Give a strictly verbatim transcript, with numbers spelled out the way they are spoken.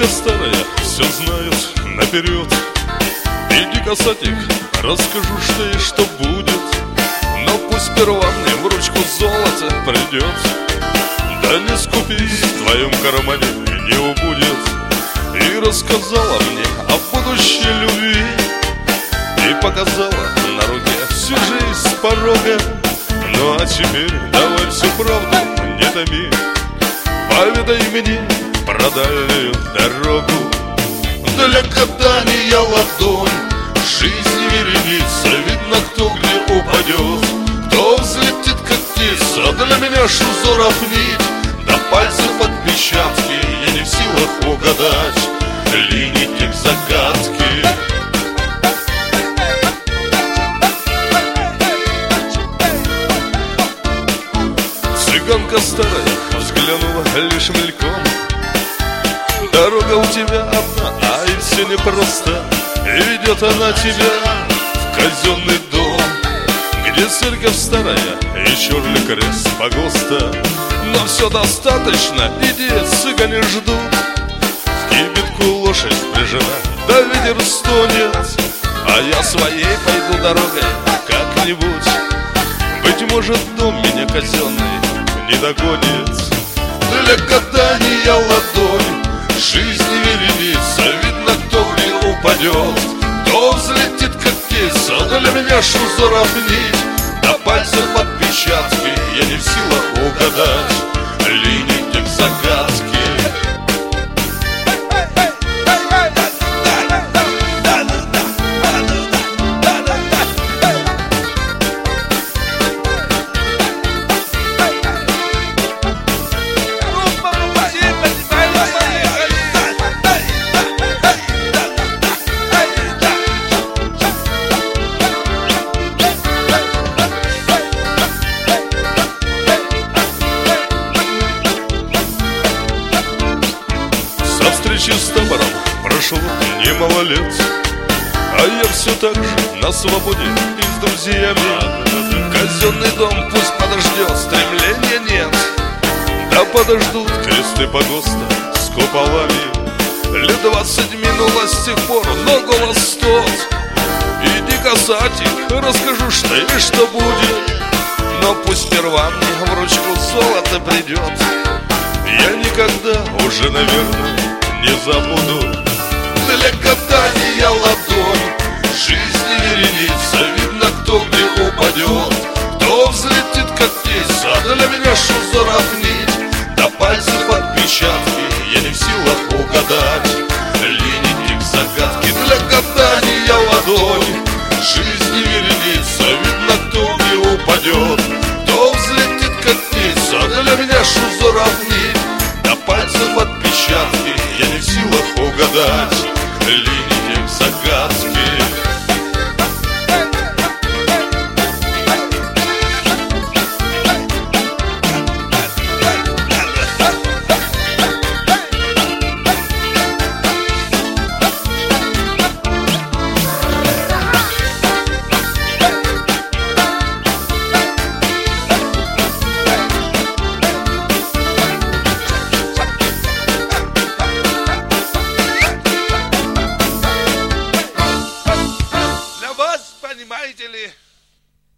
Цыганка старая все знает наперед. Иди, касатик, расскажу, что и что будет. Но пусть сперва мне в ручку золото придет. Да не скупись, в твоем кармане не убудет. И рассказала мне о будущей любви, и показала на руке всю жизнь с порога. Ну а теперь давай всю правду не томи, поведай мне про дальнюю дорогу. Для катания ладонь, жизни вереница, видно, кто где упадет, кто взлетит как птица. Для меня шузоров нить, до пальцев отпечатки, я не в силах угадать линии тех загадки. Цыганка старая взглянула лишь мельком. Дорога у тебя одна, а и все непросто. И ведет она тебя в казенный дом, где церковь старая и черный крест погоста. Но все достаточно, иди, цыгане ждут. В кибитку лошадь впряжена, да ветер стонет. А я своей пойду дорогой как-нибудь. Быть может, дом меня казенный не догонит. Для катания ладонь, жизни вереница, видно, кто где упадет, кто взлетит как птица. Для меня шузоров нить, до пальцев отпечатки, я не в силах угадать линии тех загадки. С табором прошло немало лет, а я все так же на свободе и с друзьями. Казенный дом пусть подождет, стремления нет. Да подождут кресты погоста с куполами. Лет двадцать минуло с тех пор, но голос тот. Иди, касатик, расскажу, что и что будет. Но пусть сперва мне в ручку золото придет. Я никогда уже, наверное, не забуду. Для катания ладонь, жизни вереница, видно, кто где упадет, кто взлетит как птица. Для меня шузоров нить, до пальцев отпечатки, я не в силах угадать линии тех загадки. Для катания ладонь, жизни вереница, видно, кто где упадет, кто взлетит как птица. Для меня шузоров нить, до пальцев отпечатки, я не в силах угадать